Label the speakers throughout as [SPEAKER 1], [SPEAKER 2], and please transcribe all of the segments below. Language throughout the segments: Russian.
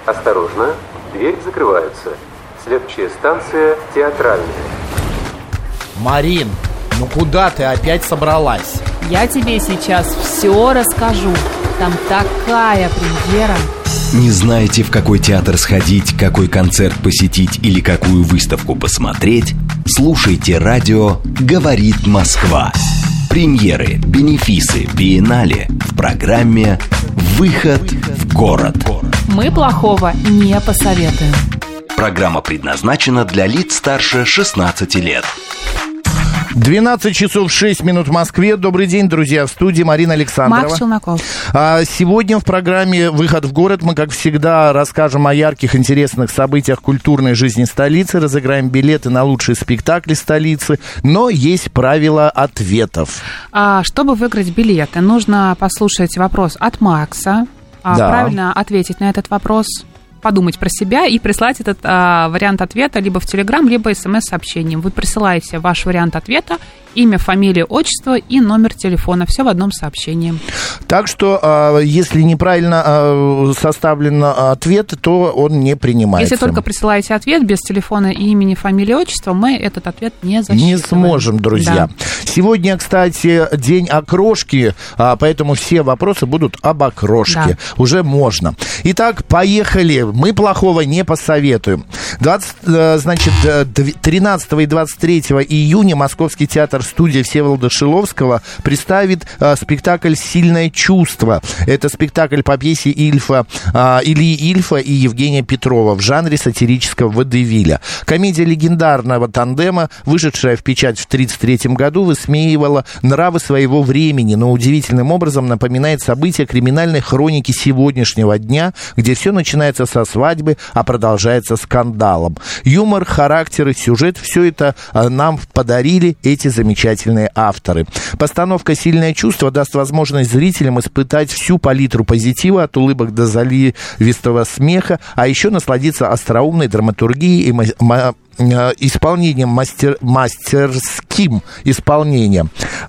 [SPEAKER 1] Осторожно, дверь закрывается. Следующая станция Театральная.
[SPEAKER 2] Марин, ну куда ты опять собралась?
[SPEAKER 3] Я тебе сейчас все расскажу. Там такая премьера.
[SPEAKER 4] Не знаете, в какой театр сходить, какой концерт посетить или какую выставку посмотреть? Слушайте радио «Говорит Москва». Премьеры, бенефисы, биеннале в программе «Выход в город».
[SPEAKER 3] Мы плохого не посоветуем.
[SPEAKER 4] Программа предназначена для лиц старше 16 лет.
[SPEAKER 2] 12 часов 6 минут в Москве. Добрый день, друзья. В студии Марина Александрова.
[SPEAKER 3] Макс Челноков.
[SPEAKER 2] Сегодня в программе «Выход в город» мы, как всегда, расскажем о ярких, интересных событиях культурной жизни столицы, разыграем билеты на лучшие спектакли столицы, но есть правила ответов.
[SPEAKER 3] Чтобы выиграть билеты, нужно послушать вопрос от Макса, правильно ответить на этот вопрос, подумать про себя и прислать этот вариант ответа либо в Телеграм, либо СМС-сообщением. Вы присылаете ваш вариант ответа, имя, фамилия, отчество и номер телефона. Все в одном сообщении.
[SPEAKER 2] Так что, если неправильно составлен ответ, то он не принимается.
[SPEAKER 3] Если только присылаете ответ без телефона и имени, фамилии, отчества, мы этот ответ не засчитываем.
[SPEAKER 2] Не сможем, друзья. Да. Сегодня, кстати, день окрошки, поэтому все вопросы будут об окрошке. Да. Уже можно. Итак, поехали. Мы плохого не посоветуем. 13 и 23 июня Московский театр-студия Всеволода Шиловского представит спектакль «Сильное чувство». Это спектакль по пьесе Ильи Ильфа и Евгения Петрова в жанре сатирического водевиля. Комедия легендарного тандема, вышедшая в печать в 1933 году, высмеивала нравы своего времени, но удивительным образом напоминает события криминальной хроники сегодняшнего дня, где все начинается со свадьбы, а продолжается скандалом. Юмор, характер и сюжет — все это нам подарили эти замечательные авторы. Постановка «Сильное чувство» даст возможность зрителям испытать всю палитру позитива, от улыбок до заливистого смеха, а еще насладиться остроумной драматургией и исполнением, мастерским исполнением.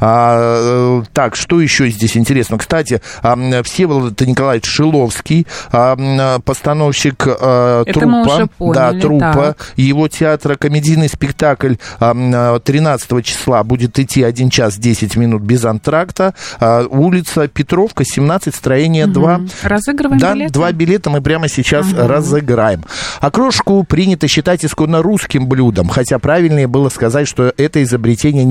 [SPEAKER 2] Так, что еще здесь интересно? Кстати, Всеволод Николаевич Шиловский, постановщик «Труппа», его театра, комедийный спектакль 13 числа будет идти 1 час 10 минут без антракта. Улица Петровка, 17, строение 2.
[SPEAKER 3] Разыгрываем билеты?
[SPEAKER 2] 2 билета мы прямо сейчас разыграем. Окрошку принято считать исконно русским блюдом, хотя правильнее было сказать, что это изобретение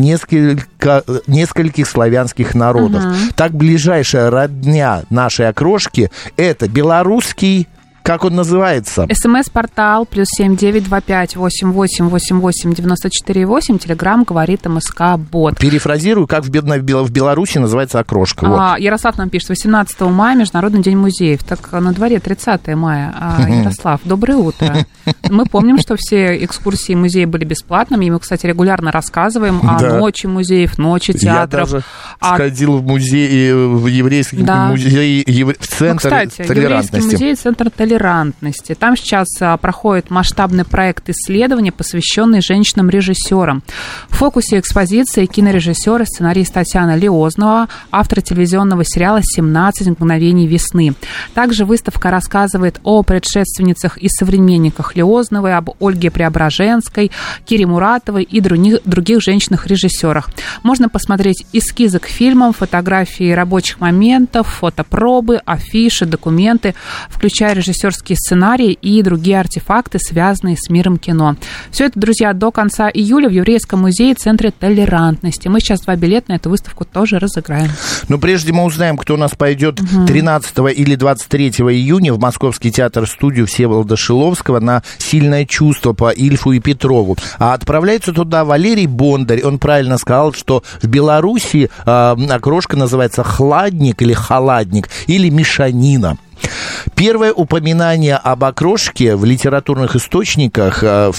[SPEAKER 2] нескольких славянских народов. Так, ближайшая родня нашей окрошки — это белорусский, как он называется?
[SPEAKER 3] СМС-портал +7 925 88 88 94 8. Телеграм «Говорит МСК Бот».
[SPEAKER 2] Перефразирую, как в Беларуси называется окрошка. Вот.
[SPEAKER 3] Ярослав нам пишет: 18 мая Международный день музеев. Так на дворе 30 мая. Ярослав, доброе утро. Мы помним, что все экскурсии музея были бесплатными, и мы, кстати, регулярно рассказываем о ночи музеев, ночи театров.
[SPEAKER 2] Я даже сходил в музей, в еврейский музей, в Центр толерантности.
[SPEAKER 3] Еврейский музей, Центр толерантности. Там сейчас проходит масштабный проект исследования, посвященный женщинам-режиссерам. В фокусе экспозиции кинорежиссер и сценарист Татьяна Лиознова, автор телевизионного сериала «17 мгновений весны». Также выставка рассказывает о предшественницах и современниках Лиозновой, об Ольге Преображенской, Кире Муратовой и других женщинах-режиссерах. Можно посмотреть эскизы к фильмам, фотографии рабочих моментов, фотопробы, афиши, документы, включая режиссерские сценарии и другие артефакты, связанные с миром кино. Все это, друзья, до конца июля в Еврейском музее, Центре толерантности. Мы сейчас 2 билета на эту выставку тоже разыграем.
[SPEAKER 2] Но прежде мы узнаем, кто у нас пойдет 13 или 23 июня в Московский театр-студию Всеволода Шиловского на «Сильное чувство» по Ильфу и Петрову. А отправляется туда Валерий Бондарь. Он правильно сказал, что в Беларуси окрошка называется «хладник» или «халадник» или «мешанина». Первое упоминание об окрошке в литературных источниках в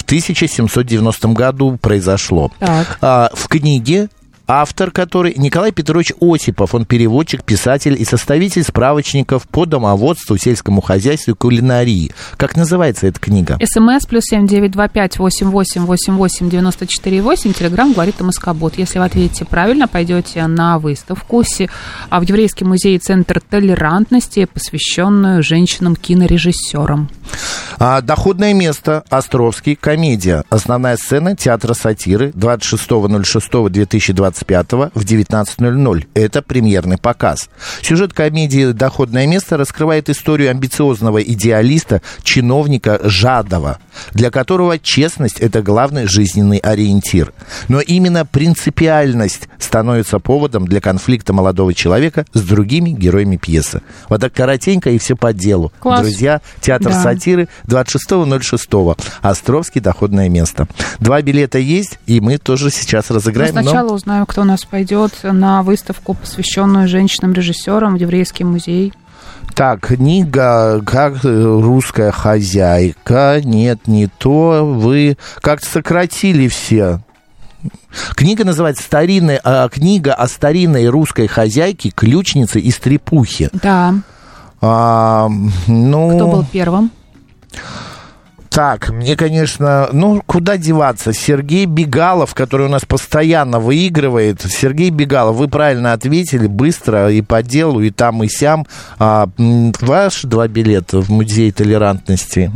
[SPEAKER 2] 1790 году произошло. В книге автор которой Николай Петрович Осипов. Он переводчик, писатель и составитель справочников по домоводству, сельскому хозяйству и кулинарии. Как называется эта книга?
[SPEAKER 3] СМС +7 925 88 88 94 8. Телеграм говорит МСК-бот. Если вы ответите правильно, пойдете на выставку в Еврейский музей Центр толерантности, посвященную женщинам-кинорежиссерам.
[SPEAKER 2] Доходное место. Островский. Комедия. Основная сцена театра сатиры 26.06.2025 в 19:00. Это премьерный показ. Сюжет комедии «Доходное место» раскрывает историю амбициозного идеалиста, чиновника Жадова, для которого честность – это главный жизненный ориентир. Но именно принципиальность становится поводом для конфликта молодого человека с другими героями пьесы. Вот так коротенько и все по делу.
[SPEAKER 3] Класс.
[SPEAKER 2] Друзья, театр сатиры 26.06. Островский. Доходное место. 2 билета есть, и мы тоже сейчас разыграем.
[SPEAKER 3] Мы сначала узнаем, кто у нас пойдет на выставку, посвященную женщинам-режиссерам в Еврейский музей.
[SPEAKER 2] Так, книга «Как русская хозяйка». Нет, не то. Вы как-то сократили все. Книга называется «Книга о старинной русской хозяйке, ключнице и стрепухе».
[SPEAKER 3] Да. Кто был первым?
[SPEAKER 2] Так, мне, конечно, куда деваться? Сергей Бегалов, который у нас постоянно выигрывает. Сергей Бегалов, вы правильно ответили, быстро и по делу, и там, и сям. Ваши 2 билета в Музей толерантности.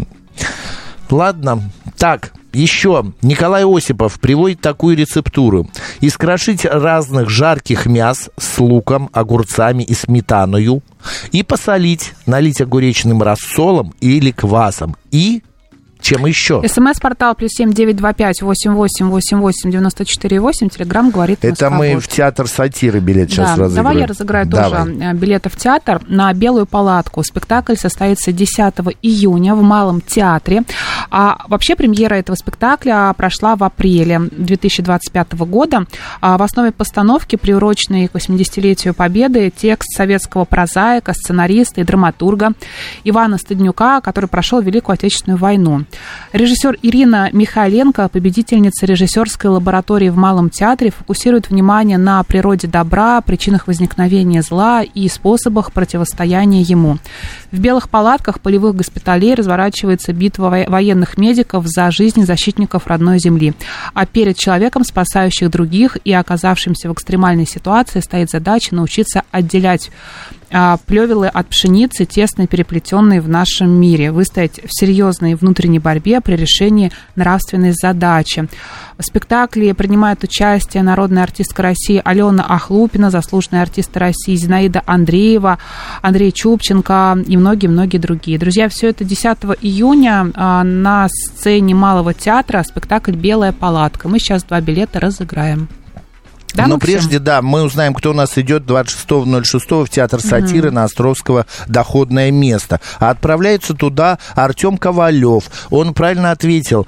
[SPEAKER 2] Ладно. Так, еще Николай Осипов приводит такую рецептуру. Искрошить разных жарких мяс с луком, огурцами и сметаною и посолить, налить огуречным рассолом или квасом. И чем еще?
[SPEAKER 3] СМС-портал +7 925 88 88 94 8. Телеграм говорит Москва.
[SPEAKER 2] Это мы в театр сатиры билет сейчас разыграем.
[SPEAKER 3] Давай я разыграю тоже билеты в театр на «Белую палатку». Спектакль состоится 10 июня в Малом театре. А вообще премьера этого спектакля прошла в апреле 2025 года. В основе постановки, приуроченной к 80-летию Победы, текст советского прозаика, сценариста и драматурга Ивана Стаднюка, который прошел Великую Отечественную войну. Режиссер Ирина Михайленко, победительница режиссерской лаборатории в Малом театре, фокусирует внимание на природе добра, причинах возникновения зла и способах противостояния ему. В «Белых палатках» полевых госпиталей разворачивается битва военных медиков за жизнь защитников родной земли. А перед человеком, спасающих других и оказавшимся в экстремальной ситуации, стоит задача научиться отделять плевелы от пшеницы, тесно переплетенные в нашем мире, выстоять в серьезной внутренней борьбе при решении нравственной задачи. В спектакле принимают участие народная артистка России Алена Ахлупина, заслуженные артисты России Зинаида Андреева, Андрей Чупченко и многие-многие другие. Друзья, все это 10 июня на сцене Малого театра, спектакль «Белая палатка». Мы сейчас 2 билета разыграем. Да,
[SPEAKER 2] но прежде, мы узнаем, кто у нас идет 26.06 в театр сатиры на Островского «Доходное место». А отправляется туда Артем Ковалев. Он правильно ответил.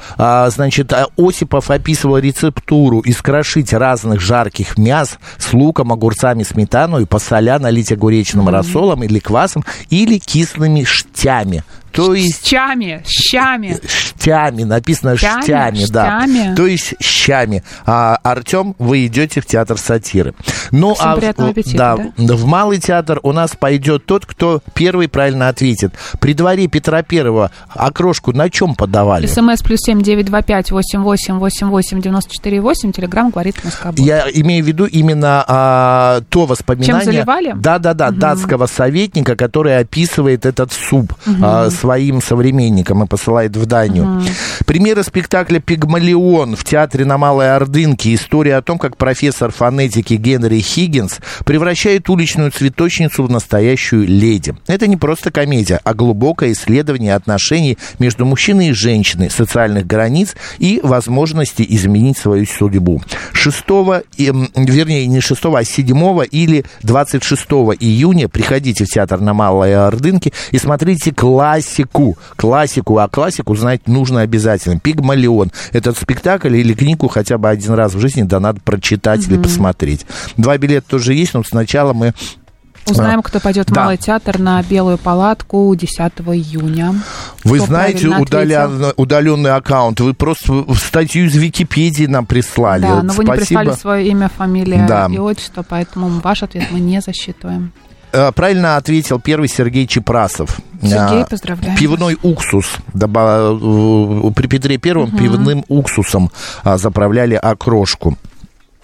[SPEAKER 2] Осипов описывал рецептуру: искрошить разных жарких мяс с луком, огурцами, сметаной, посоля, налить огуречным рассолом или квасом, или кислыми штями. То есть...
[SPEAKER 3] Щами.
[SPEAKER 2] Написано штями, да. То есть щами. Артем, вы идете в театр сатиры.
[SPEAKER 3] Всем приятного аппетита, да?
[SPEAKER 2] В Малый театр у нас пойдет тот, кто первый правильно ответит. При дворе Петра Первого окрошку на чем подавали?
[SPEAKER 3] СМС +7 925 88 88 94 8. Телеграм говорит Москва.
[SPEAKER 2] Я имею в виду именно то воспоминание...
[SPEAKER 3] Чем заливали?
[SPEAKER 2] Да, датского советника, который описывает этот суп своим современникам и посылает в Данию. Премьера спектакля «Пигмалион» в театре на Малой Ордынке. История о том, как профессор фонетики Генри Хиггинс превращает уличную цветочницу в настоящую леди. Это не просто комедия, а глубокое исследование отношений между мужчиной и женщиной, социальных границ и возможности изменить свою судьбу. 7 или 26 июня приходите в театр на Малой Ордынке и смотрите классику. А классику знать нужно обязательно. «Пигмалион». Этот спектакль или книгу хотя бы один раз в жизни надо прочитать или посмотреть. 2 билета тоже есть, но сначала мы...
[SPEAKER 3] Узнаем, кто пойдет в Малый театр на «Белую палатку» 10 июня.
[SPEAKER 2] Вы знаете, удаленный аккаунт. Вы просто статью из Википедии нам прислали.
[SPEAKER 3] Да, но вы не прислали свое имя, фамилия и отчество, поэтому ваш ответ мы не засчитываем.
[SPEAKER 2] Правильно ответил первый Сергей Чепрасов.
[SPEAKER 3] Сергей, поздравляем.
[SPEAKER 2] Пивной уксус. При Петре Первом пивным уксусом заправляли окрошку.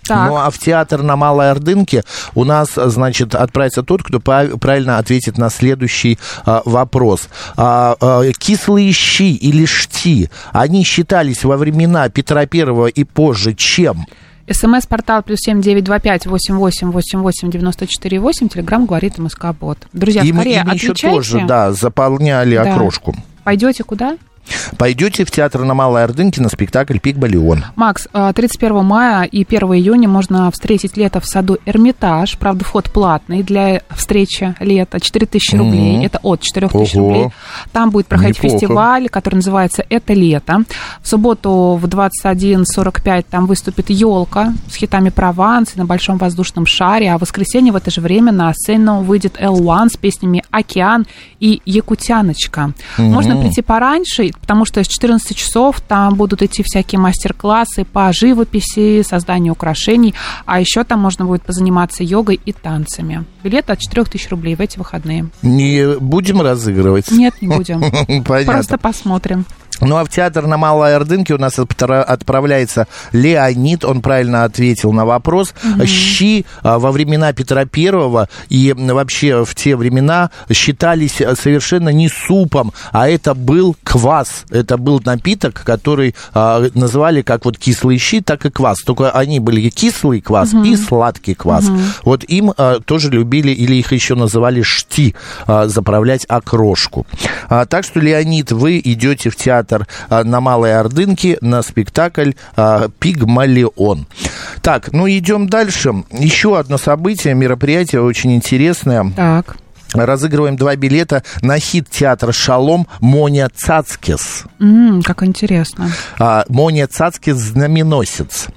[SPEAKER 3] Так.
[SPEAKER 2] Ну, а в театр на Малой Ордынке у нас, значит, отправится тот, кто правильно ответит на следующий вопрос. Кислые щи или шти, они считались во времена Петра I и позже чем?
[SPEAKER 3] СМС-портал +7 925 88 88 94 8. Телеграм говорит МСК-бот. Друзья, скорее
[SPEAKER 2] им еще
[SPEAKER 3] отвечайте.
[SPEAKER 2] тоже, да, заполняли окрошку.
[SPEAKER 3] Пойдете куда?
[SPEAKER 2] Пойдете в театр на Малой Ордынке на спектакль «Пигмалион».
[SPEAKER 3] Макс, 31 мая и 1 июня можно встретить лето в саду «Эрмитаж». Правда, вход платный для встречи лета. 4000 рублей. Это от 4000 рублей. Там будет проходить фестиваль, который называется «Это лето». В субботу в 21:45 там выступит «Елка» с хитами «Прованс» на большом воздушном шаре. А в воскресенье в это же время на сцену выйдет L1 с песнями «Океан» и «Якутяночка». Можно прийти пораньше, потому что с 14 часов там будут идти всякие мастер-классы по живописи, созданию украшений, а еще там можно будет позаниматься йогой и танцами. Билет от 4000 рублей в эти выходные.
[SPEAKER 2] Не будем разыгрывать?
[SPEAKER 3] Нет, не будем.
[SPEAKER 2] Понятно.
[SPEAKER 3] Просто посмотрим.
[SPEAKER 2] Ну, а в театр на Малой Ордынке у нас отправляется Леонид, он правильно ответил на вопрос. Щи во времена Петра Первого и вообще в те времена считались совершенно не супом, а это был квас. Это был напиток, который называли как вот кислые щи, так и квас. Только они были кислый квас и сладкий квас. Вот им тоже любили, или их еще называли шти, заправлять окрошку. Так что, Леонид, вы идете в театр на Малой Ордынке на спектакль «Пигмалион». Так, ну идем дальше. Еще одно событие, мероприятие очень интересное.
[SPEAKER 3] Так.
[SPEAKER 2] Разыгрываем 2 билета на хит театра «Шалом» «Моня Цацкис».
[SPEAKER 3] Как интересно.
[SPEAKER 2] «Моня Цацкис» знаменосец.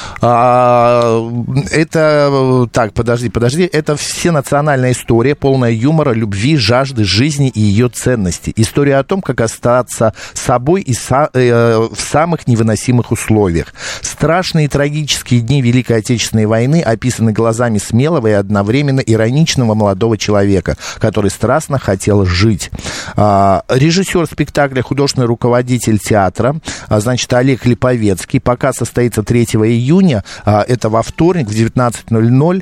[SPEAKER 2] Это... Так, подожди. Это всенациональная история, полная юмора, любви, жажды, жизни и ее ценности. История о том, как остаться собой и в самых невыносимых условиях. Страшные и трагические дни Великой Отечественной войны описаны глазами смелого и одновременно ироничного молодого человека, который страстно хотел жить. Режиссер спектакля, художественный руководитель театра, значит, Олег Липовецкий. Показ состоится 3 июня, это во вторник в 19:00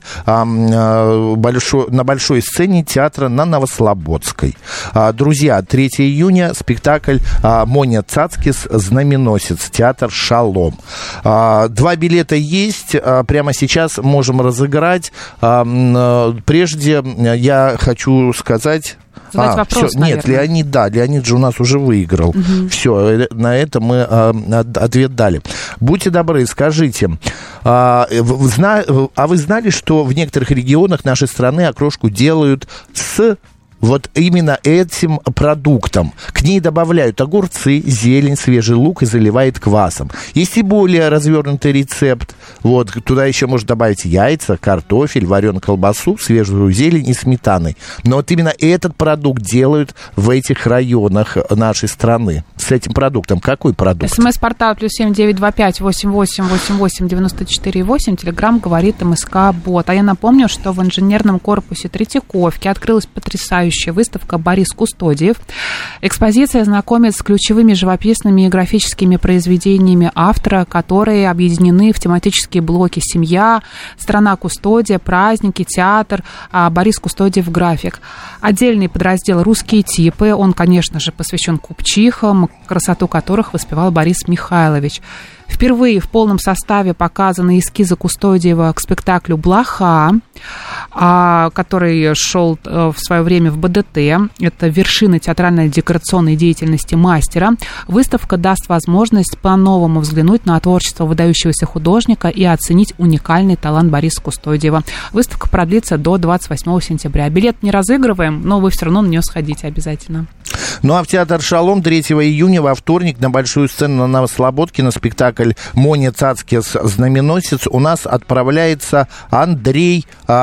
[SPEAKER 2] на большой сцене театра на Новослободской. Друзья, 3 июня спектакль «Моня Цацкис. Знаменосец», театр «Шалом». 2 билета есть, прямо сейчас можем разыграть. Прежде я хочу сказать...
[SPEAKER 3] Вопрос,
[SPEAKER 2] все. Нет, Леонид же у нас уже выиграл. Все, на это мы ответ дали. Будьте добры, скажите, вы знали, что в некоторых регионах нашей страны окрошку делают с вот именно этим продуктом? К ней добавляют огурцы, зелень, свежий лук и заливают квасом. Есть и более развернутый рецепт. Вот, туда еще можно добавить яйца, картофель, вареную колбасу, свежую зелень и сметаной. Но вот именно этот продукт делают в этих районах нашей страны. С этим продуктом. Какой продукт?
[SPEAKER 3] СМС-портал +7 925 88 88 94 8. Телеграм говорит МСК-бот. А я напомню, что в инженерном корпусе Третьяковки открылась потрясающая выставка «Борис Кустодиев». Экспозиция знакомит с ключевыми живописными и графическими произведениями автора, которые объединены в тематические блоки «Семья», «Страна Кустодия», «Праздники», «Театр», «Борис Кустодиев. График». Отдельный подраздел «Русские типы». Он, конечно же, посвящен купчихам, красоту которых воспевал Борис Михайлович. Впервые в полном составе показаны эскизы Кустодиева к спектаклю «Блоха», который шел в свое время в БДТ. Это вершина театральной декорационной деятельности мастера. Выставка даст возможность по-новому взглянуть на творчество выдающегося художника и оценить уникальный талант Бориса Кустодиева. Выставка продлится до 28 сентября. Билет не разыгрываем, но вы все равно на нее сходите обязательно.
[SPEAKER 2] Ну а в театр «Шалом» 3 июня во вторник на большую сцену на Новослободке на спектакль «Моня Цацкис. Знаменосец» у нас отправляется Андрей,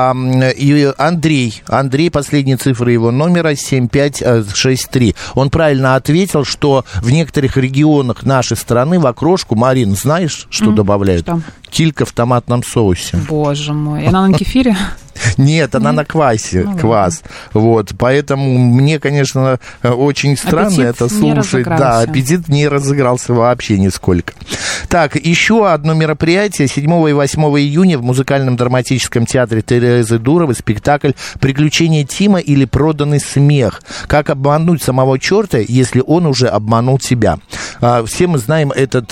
[SPEAKER 2] последние цифры его номера 7563. Он правильно ответил, что в некоторых регионах нашей страны в окрошку, Марин, знаешь, что добавляют?
[SPEAKER 3] Что?
[SPEAKER 2] Килька в томатном соусе.
[SPEAKER 3] Боже мой. И она на кефире?
[SPEAKER 2] Нет, она на квасе, квас. Вот, поэтому мне, конечно, очень странно
[SPEAKER 3] аппетит
[SPEAKER 2] это слушать. Да, аппетит не разыгрался вообще нисколько. Так, еще одно мероприятие. 7 и 8 июня в музыкальном драматическом театре Терезы Дуровой спектакль «Приключения Тима» или «Проданный смех». Как обмануть самого черта, если он уже обманул тебя. Все мы знаем этот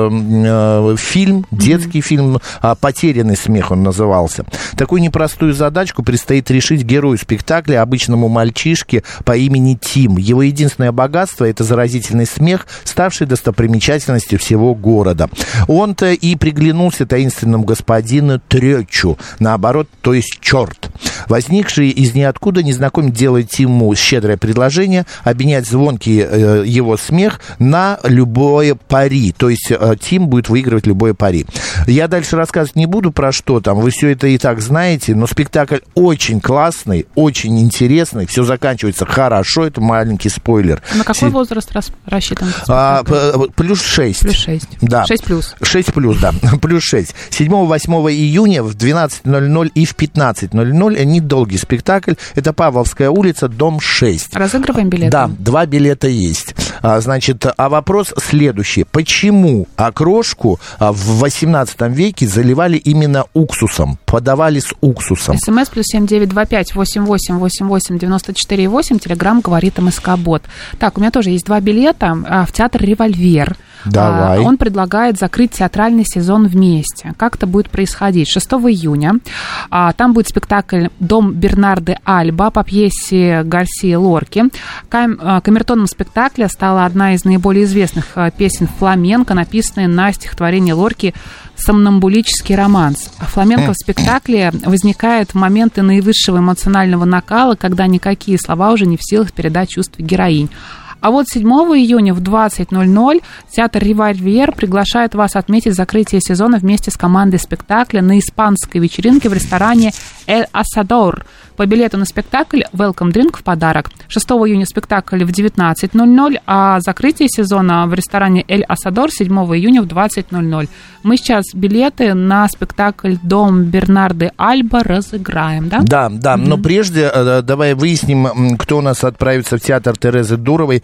[SPEAKER 2] фильм, детский фильм «Потерянный смех» он назывался. Такую непростую задачку предстоит решить герою спектакля, обычному мальчишке по имени Тим. Его единственное богатство — это заразительный смех, ставший достопримечательностью всего города. Он-то и приглянулся таинственному господину Трёчу, наоборот, то есть черт. Возникший из ниоткуда незнакомец делает Тиму щедрое предложение обменять звонкий его смех на любое пари. То есть Тим будет выигрывать любое пари. Я дальше рассказывать не буду, про что там, вы все это и так знаете, но спектакль очень классный, очень интересный, все заканчивается хорошо, это маленький спойлер.
[SPEAKER 3] На какой возраст рассчитан?
[SPEAKER 2] Плюс 6.
[SPEAKER 3] Плюс 6.
[SPEAKER 2] Да.
[SPEAKER 3] 6 плюс.
[SPEAKER 2] 6 плюс, да. Плюс 6. 7-8 июня в 12:00 и в 15:00 недолгий спектакль. Это Павловская улица, дом 6.
[SPEAKER 3] Разыгрываем билеты?
[SPEAKER 2] Да, 2 билета есть. Значит, а вопрос следующий. Почему окрошку в 18 веке заливали именно уксусом? Подавали с уксусом.
[SPEAKER 3] СМС плюс 7925 88 88 94 8. Телеграм говорит МСК-бот. Так, у меня тоже есть 2 билета в театр «Револьвер».
[SPEAKER 2] Давай.
[SPEAKER 3] Он предлагает закрыть театральный сезон вместе. Как это будет происходить? 6 июня там будет спектакль «Дом Бернарды Альба» по пьесе Гарсии Лорки. Камертоном спектакля стала одна из наиболее известных песен фламенко, написанная на стихотворение Лорки «Сомнамбулический романс». Фламенко в спектакле возникает в моменты наивысшего эмоционального накала, когда никакие слова уже не в силах передать чувства героинь. А вот 7 июня в 20:00 театр «Револьвер» приглашает вас отметить закрытие сезона вместе с командой спектакля на испанской вечеринке в ресторане «Эль Асадор». По билету на спектакль welcome drink в подарок. 6 июня спектакль в 19:00, а закрытие сезона в ресторане «Эль Асадор» 7 июня в 20:00. Мы сейчас билеты на спектакль «Дом Бернарды Альба» разыграем, да?
[SPEAKER 2] Да, да, но прежде давай выясним, кто у нас отправится в театр Терезы Дуровой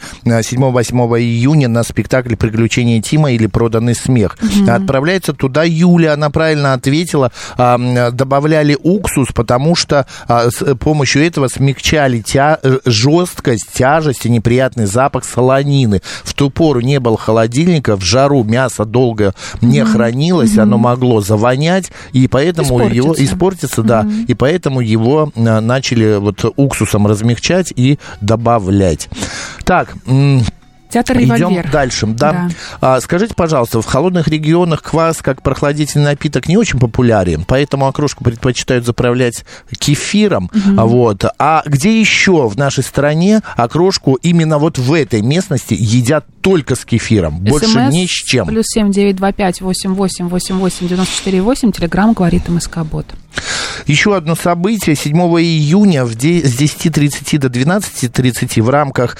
[SPEAKER 2] 7-8 июня на спектакль «Приключения Тима» или «Проданный смех». Отправляется туда Юля, она правильно ответила, добавляли уксус, потому что с помощью этого смягчали жесткость, тяжесть и неприятный запах солонины. В ту пору не было холодильника, в жару мясо долго не хранилось, оно могло завонять, и поэтому его испортится, да, и поэтому его начали вот уксусом размягчать и добавлять. Так,
[SPEAKER 3] театр «Револьвер».
[SPEAKER 2] Идем дальше. Да. Скажите, пожалуйста, в холодных регионах квас как прохладительный напиток не очень популярен, поэтому окрошку предпочитают заправлять кефиром. Вот. А где еще в нашей стране окрошку именно вот в этой местности едят только с кефиром? Больше ни с чем.
[SPEAKER 3] Плюс 7925 88 88 94 8. Телеграм говорит МСК-бот.
[SPEAKER 2] Еще одно событие. 7 июня с 10:30 до 12:30 в рамках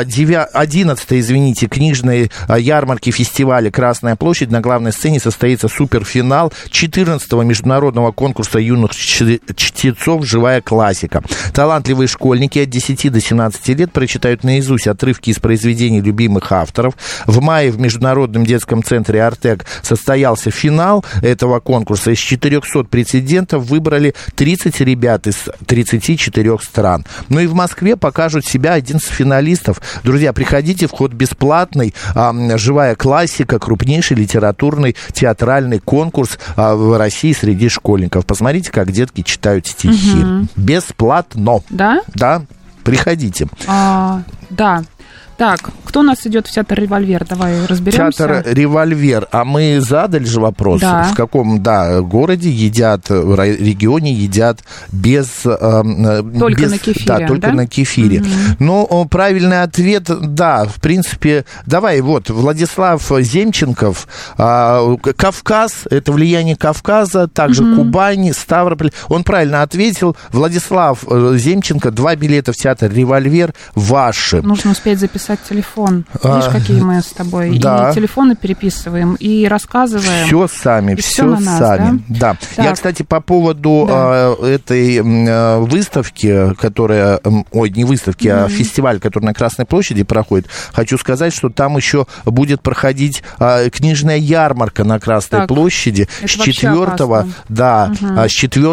[SPEAKER 2] 11-й, книжной ярмарки фестиваля «Красная площадь» на главной сцене состоится суперфинал 14-го международного конкурса юных чтецов «Живая классика». Талантливые школьники от 10 до 17 лет прочитают наизусть отрывки из произведений любимых авторов. В мае в Международном детском центре «Артек» состоялся финал этого конкурса. Из 400 претендентов выбрали 30 ребят из 34 стран. Ну и в Москве покажут себя 11 финалистов. Друзья, приходите, вход бесплатный. «Живая классика», крупнейший литературный театральный конкурс в России среди школьников. Посмотрите, как детки читают стихи. Бесплатно.
[SPEAKER 3] Да?
[SPEAKER 2] Да, приходите.
[SPEAKER 3] Да. Так, кто у нас идет в театр «Револьвер»? Давай разберемся.
[SPEAKER 2] Театр «Револьвер». А мы задали же вопрос,
[SPEAKER 3] да.
[SPEAKER 2] В каком городе едят, в регионе едят без...
[SPEAKER 3] Только на кефире.
[SPEAKER 2] Да, только на кефире. Но правильный ответ, да, в принципе... Давай, вот, Владислав Земченков, Кавказ, это влияние Кавказа, также Кубань, Ставрополь. Он правильно ответил. Владислав Земченко, 2 билета в театр «Револьвер» ваши.
[SPEAKER 3] Нужно успеть записать записать телефон. Видишь, какие мы с тобой.
[SPEAKER 2] Да.
[SPEAKER 3] И телефоны переписываем, и рассказываем.
[SPEAKER 2] Все сами, все
[SPEAKER 3] на нас,
[SPEAKER 2] сами. Да.
[SPEAKER 3] Так.
[SPEAKER 2] Я, кстати, по поводу этой выставки, которая... Ой, не выставки, а фестиваль, который на Красной площади проходит, хочу сказать, что там еще будет проходить книжная ярмарка на Красной площади с 4, с 4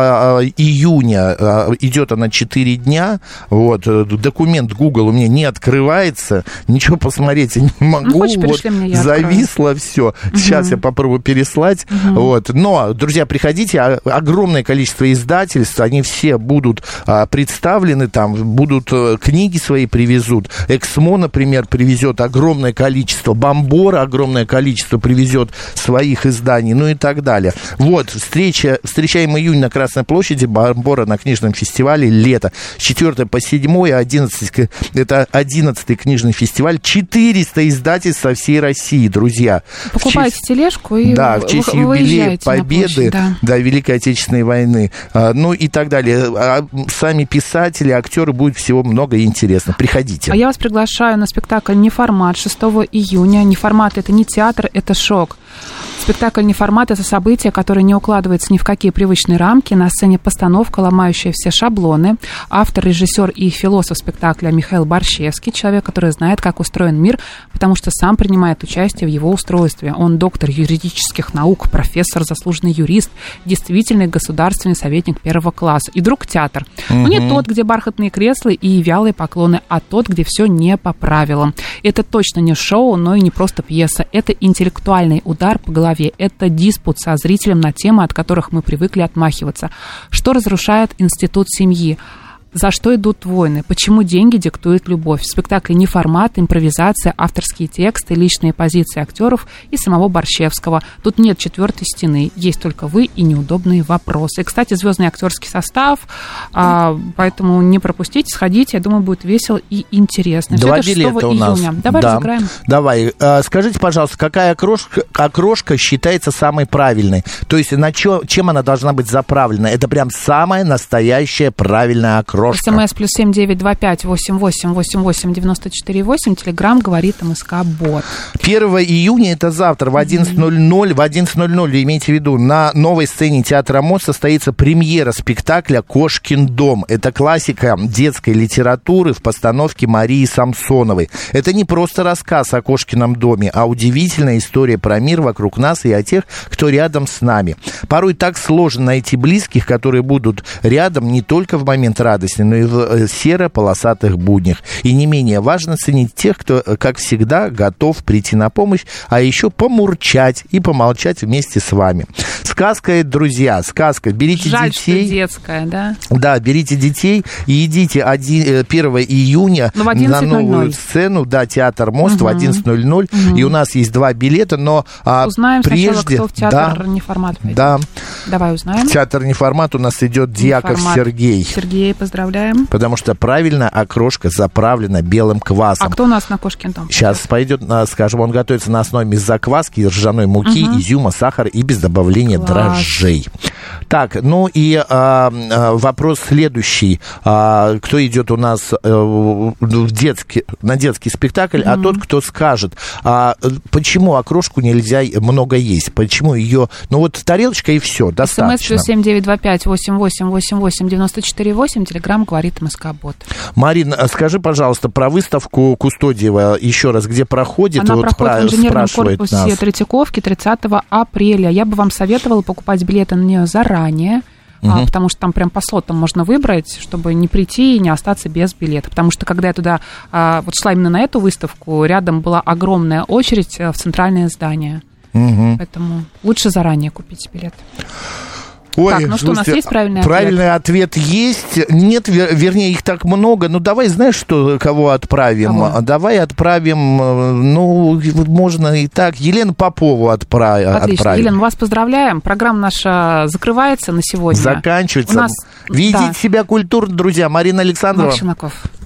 [SPEAKER 2] июня. Идет она 4 дня. Вот. Документ Google у меня не открывается. Ничего посмотреть я не могу.
[SPEAKER 3] Хочешь, перешли мне, я
[SPEAKER 2] зависло все. Сейчас я попробую переслать. Вот. Но, друзья, приходите. Огромное количество издательств. Они все будут представлены там. Будут книги свои привезут. Эксмо, например, привезет огромное количество. Бомбора огромное количество привезет своих изданий. Ну и так далее. Вот. Встречаем июнь на Красной площади. Бомбора на книжном фестивале. Лето. С 4 по 7, 11, это 11-й книжный фестиваль. 400 издательств со всей России, друзья.
[SPEAKER 3] Покупайте тележку и
[SPEAKER 2] в честь юбилея Победы,
[SPEAKER 3] площадь,
[SPEAKER 2] Великой Отечественной войны, ну и так далее. Сами писатели, актеры, будет всего много и интересно. Приходите.
[SPEAKER 3] А я вас приглашаю на спектакль «Неформат» 6 июня. «Неформат» — это не театр, это шок. Спектакль «Неформат» — это событие, которое не укладывается ни в какие привычные рамки. На сцене постановка, ломающая все шаблоны. Автор, режиссер и философ спектакля Михаил Борщевский, человек, который знает, как устроен мир, потому что сам принимает участие в его устройстве. Он доктор юридических наук, профессор, заслуженный юрист, действительный государственный советник первого класса и друг театр. Но не тот, где бархатные кресла и вялые поклоны, а тот, где все не по правилам. Это точно не шоу, но и не просто пьеса. Это интеллектуальный удар по голове. Это диспут со зрителем на темы, от которых мы привыкли отмахиваться. Что разрушает институт семьи? За что идут войны? Почему деньги диктуют любовь? В спектакле «Неформат», импровизация, авторские тексты, личные позиции актеров и самого Борщевского. Тут нет четвертой стены, есть только вы и неудобные вопросы. И, кстати, звездный актерский состав, поэтому не пропустите, сходите, я думаю, будет весело и интересно.
[SPEAKER 2] 2 билета у нас.
[SPEAKER 3] Давай разыграем.
[SPEAKER 2] Давай. Скажите, пожалуйста, какая окрошка считается самой правильной? То есть чем она должна быть заправлена? Это прям самая настоящая правильная окрошка.
[SPEAKER 3] СМС +7 925 88 88 94 8. Телеграм говорит МСК-бот.
[SPEAKER 2] 1 июня, это завтра, в 11:00. В 11:00, имейте в виду, на новой сцене театра МОЗ состоится премьера спектакля «Кошкин дом». Это классика детской литературы в постановке Марии Самсоновой. Это не просто рассказ о Кошкином доме, а удивительная история про мир вокруг нас и о тех, кто рядом с нами. Порой так сложно найти близких, которые будут рядом не только в момент радости, но и в серо-полосатых буднях. И не менее важно ценить тех, кто, как всегда, готов прийти на помощь, а еще помурчать и помолчать вместе с вами. Сказка, друзья, сказка. Берите
[SPEAKER 3] Жаль,
[SPEAKER 2] детей.
[SPEAKER 3] Что детская, да?
[SPEAKER 2] Да, берите детей и идите 1 июня на новую сцену, да, театр «Мост» в 11:00. И у нас есть 2 билета, но
[SPEAKER 3] узнаем
[SPEAKER 2] прежде...
[SPEAKER 3] сначала, кто в театр «Неформат» пойдет.
[SPEAKER 2] Да.
[SPEAKER 3] Давай узнаем.
[SPEAKER 2] Театр «Неформат» у нас идет Дьяков Сергей.
[SPEAKER 3] Сергей, поздравляем.
[SPEAKER 2] Потому что правильно окрошка заправлена белым квасом.
[SPEAKER 3] А кто у нас на Кошкин дом?
[SPEAKER 2] Сейчас пойдет, скажем, он готовится на основе закваски, ржаной муки, изюма, сахара и без добавления дрожжей. Так, ну и вопрос следующий. Кто идет у нас на детский спектакль, а тот, кто скажет, почему окрошку нельзя много есть, почему ее, ну вот тарелочка и все, достаточно.
[SPEAKER 3] СМС +7 925 88 88 94 8. Телеграм говорит МСК-бот.
[SPEAKER 2] Марин, скажи, пожалуйста, про выставку Кустодиева еще раз, где проходит?
[SPEAKER 3] Она проходит в инженерном корпусе Третьяковки 30 апреля. Я бы вам советовала покупать билеты на нее заранее, потому что там прям по слотам можно выбрать, чтобы не прийти и не остаться без билета. Потому что когда я туда вот шла именно на эту выставку, рядом была огромная очередь в центральное здание. Поэтому лучше заранее купить билет.
[SPEAKER 2] Ой,
[SPEAKER 3] так, ну что, у нас есть правильный ответ?
[SPEAKER 2] Правильный ответ есть. Нет, вернее, их так много. Ну, давай, знаешь, кого отправим?
[SPEAKER 3] Кого?
[SPEAKER 2] Давай отправим, ну, можно и так. Елену Попову отправим.
[SPEAKER 3] Отлично. Елена, вас поздравляем. Программа наша закрывается на сегодня.
[SPEAKER 2] Заканчивается. Ведите себя культурно, друзья. Марина Александрова.
[SPEAKER 3] Марк Шинаков.